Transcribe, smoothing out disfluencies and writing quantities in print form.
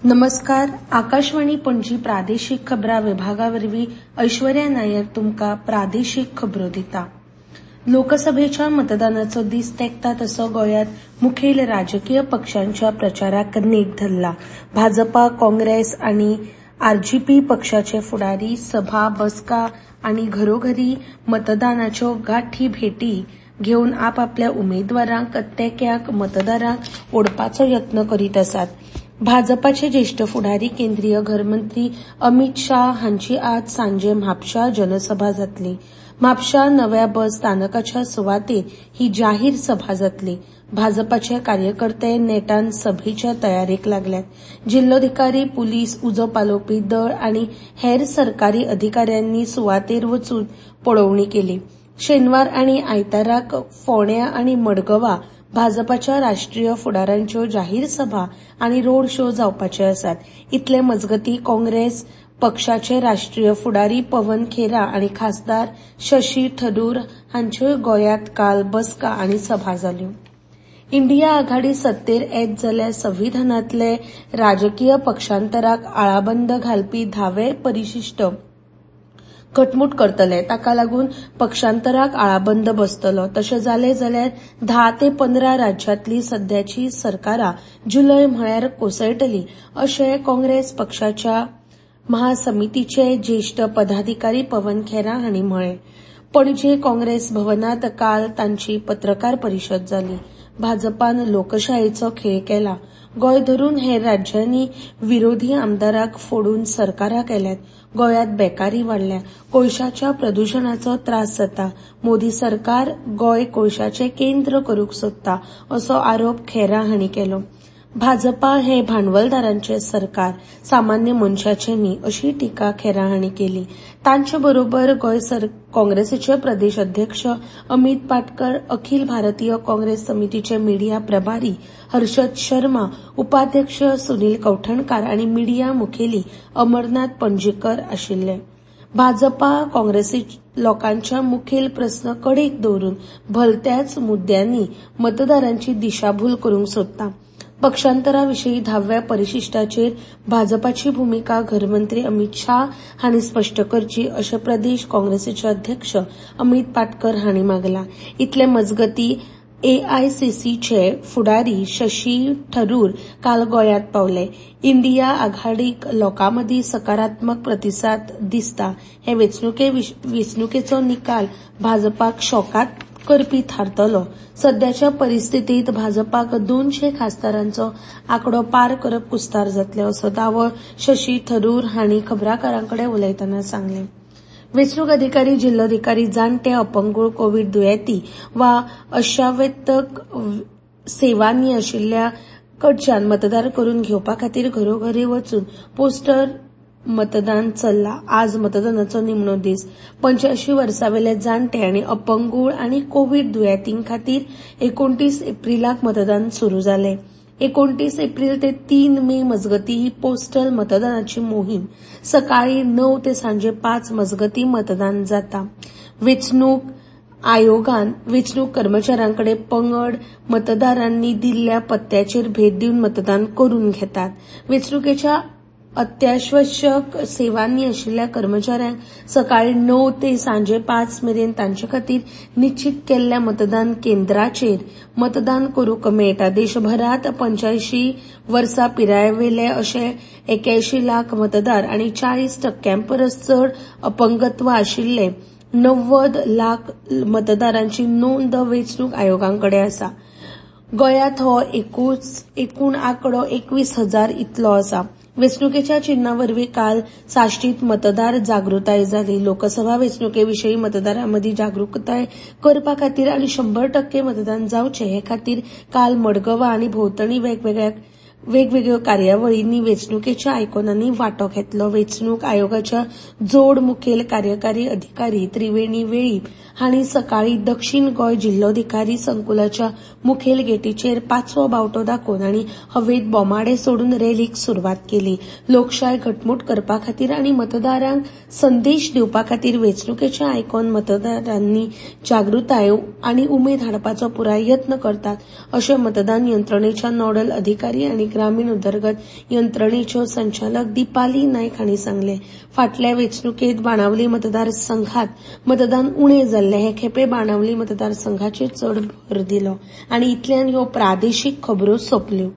नमस्कार. आकाशवाणी पणजी प्रादेशिक खबरां विभागावरवीं ऐश्वर्या नायर तुमकां प्रादेशिक खबरो दिता. लोकसभेच्या मतदानाचो दीस तेंकता तसो गोंयांत मुखेल राजकीय पक्षांच्या प्रचाराक नेट धरला. भाजपा, काँग्रेस आनी आरजेपी पक्षाचे फुडारी सभा, बसका आनी घरोघरी मतदानाच्यो गाठी भेटी घेवन आपआपल्या उमेदवारांक तेक्याक मतदारांक ओडपाचो यत्न करीत आसात. भाजपाचे ज्येष्ठ फुडारी केंद्रीय घरमंत्री अमित शाह हांची आज सांजे म्हापशां जनसभा जातली. म्हापशां नव्या बस स्थानकाच्या सुवातेर ही जाहीर सभा जातली. भाजपाचे कार्यकर्ते नेटान सभेच्या तयारेक लागल्यात. जिल्लोधिकारी, पुलीस, उजो पालोवपी दळ आनी हेर सरकारी अधिकाऱ्यांनी सुवातेर वचून पळोवणी केली. शेनवार आनी आयताराक फोंड्यां आनी मडगवां भाजपाच्या राष्ट्रीय फुडाऱ्यांच्यो जाहीर सभा आनी रोड शो जावपाचे आसात. इतले मजगतीं काँग्रेस पक्षाचे राष्ट्रीय फुडारी पवन खेरा आनी खासदार शशी थरूर हांच्योय गोंयांत काल बसका आनी सभा जाल्यो. इंडिया आघाडी सत्तेर येत जाल्यार संविधानांतले राजकीय पक्षांतराक आळाबंद घालपी 10वें परिशिश्ट घटमूट करतले. ताका लागून पक्षांतराक आळाबंद बसतलो. तशें जालें जाल्यार 10 ते 15 राज्यांतली सध्याची सरकारां जुलय म्हळ्यार कोसळटली, अशें काँग्रेस पक्षाच्या महासमितीचे ज्येष्ठ पदाधिकारी पवन खेरा हांणी म्हळें. पणजे काँग्रेस भवनांत काल तांची पत्रकार परिशद जाली. भाजपान लोकशायेचो खेळ केला. गोंय धरून हेर राज्यांनी विरोधी आमदाराक फोडून सरकारां केल्यात. गोंयांत बेकारी वाडल्या. कोळशाच्या प्रदूषणाचो त्रास जाता. मोदी सरकार गोंय कोळशाचें केंद्र करूंक सोदता, असो आरोप खेरा हांणी केलो. भाजपा हे भांडवलदारांचें सरकार, सामान्य मनशाचें न्ही, अशी टिका खेरा हांणी केली. तांचे बरोबर गोंय काँग्रेसीचे प्रदेश अध्यक्ष अमित पाटकर, अखिल भारतीय काँग्रेस समितीचे मिडिया प्रभारी हर्षद शर्मा, उपाध्यक्ष सुनील कौठणकार आनी मिडिया मुखेली अमरनाथ पणजीकर आशिल्ले. भाजपा काँग्रेसी लोकांच्या मुखेल प्रस्न कडेक दवरून भलत्याच मुद्द्यांनी मतदारांची दिशाभूल करूंक सोदता. पक्षांतराविशीं 10व्या परिशिश्टाचेर भाजपाची भुमिका घरमंत्री अमित शाह हांणी स्पश्ट करची, अशें प्रदेश काँग्रेसीचे अध्यक्ष अमित पाटकर हांणी मागलां. इतले मजगतीं एआयसीसीचे फुडारी शशी थरूर काल गोंयांत पावले. इंडिया आघाडीक लोकांमदीं सकारात्मक प्रतिसाद दिसता हे वेंचणुकेचो निकाल भाजपाक शॉकांत करपी थारतलो. सध्याच्या परिस्थितीत भाजपाक 200 खासदारांचो आंकडो पार करप कुस्तार जातले, असो दावो शशी थरूर हांणी खबराकारांकडेन उलयतना सांगलें. वेंचणूक अधिकारी, जिल्लोधिकारी, जाणटे, अपंगूळ, कोव्हीड दुयेंती वा अश्यावश्यक सेवांनी आशिल्ल्या कडच्यान मतदार करून घेवपा खातीर घरोघरी वचून पोस्टल मतदान चल्ला. आज मतदानाचो निमणो दीस. 85 वर्सांवेले जाणटे आनी अपंगूळ आनी कोव्हीड दुयेंतीं खातीर 29 एप्रिलाक मतदान सुरू जालें. 29 एप्रिल ते 3 मे मजगतीं ही पोस्टल मतदानाची मोहीम. सकाळी 9 ते सांजे 5 मजगतीं मतदान जाता. वेंचणूक आयोगान वेंचणूक कर्मचाऱ्यांकडे पंगड मतदारांनी दिल्ल्या पत्त्याचेर भेट दिवन मतदान करून घेतात. वेंचणुकेच्या अत्यावश्यक सेवांनी आशिल्ल्या कर्मचाऱ्यांक सकाळी 9 ते सांजे 5 मेरेन तांचे खातीर निश्चित केल्ल्या मतदान केंद्राचेर मतदान करूंक मेळटा. देशभरात 85 वर्सां पिरायेवेले अशे 81 लाख मतदार आनी 40% परस चड अपंगत्व आशिल्ले 90 लाख मतदारांची नोंद वेंचणूक आयोगाकडे आसा. गोंयांत हो एकूण आंकडो 21,000 इतलो आसा. वेंचणुकेच्या चिन्हावरवीं काल साश्टीत मतदार जागृताय जाली. लोकसभा वेंचणुकेविशीं मतदारांमदीं जागृताय करपा खातीर आनी 100% मतदान जावचें हे खातीर काल मडगवां आनी भोंवतणी वेगवेगळ्यो कार्यावळींनी वेंचणुकेच्या आयकोनांनी वांटो घेतलो. वेंचणूक आयोगाच्या जोड मुखेल कार्यकारी अधिकारी त्रिवेणी वेळीप हांणी सकाळी दक्षिण गोंय जिल्लोधिकारी संकुलाच्या मुखेल गेटीचेर 5वो बावटो दाखोवन आनी हवेंत बोमाडे सोडून रॅलीक सुरवात केली. लोकशाय घटमूट करपा खातीर आनी मतदारांक संदेश दिवपा खातीर वेंचणुकेच्या आयकोन मतदारांनी जागृताय आनी उमेद हाडपाचो पुराय यत्न करतात, अशें मतदान यंत्रणेच्या नोडल अधिकारी आनी ग्रामीण उदरगत यंत्रणेच्यो संचालक दीपाली नायक हांणी सांगलें. फाटल्या वेंचणुकेंत बाणावली मतदारसंघात मतदान उणें जाल्लें. हे खेपे बाणावली मतदारसंघाचेर चड भर दिलो आनी इतल्यान ह्यो प्रादेशीक खबरो सोंपल्यो.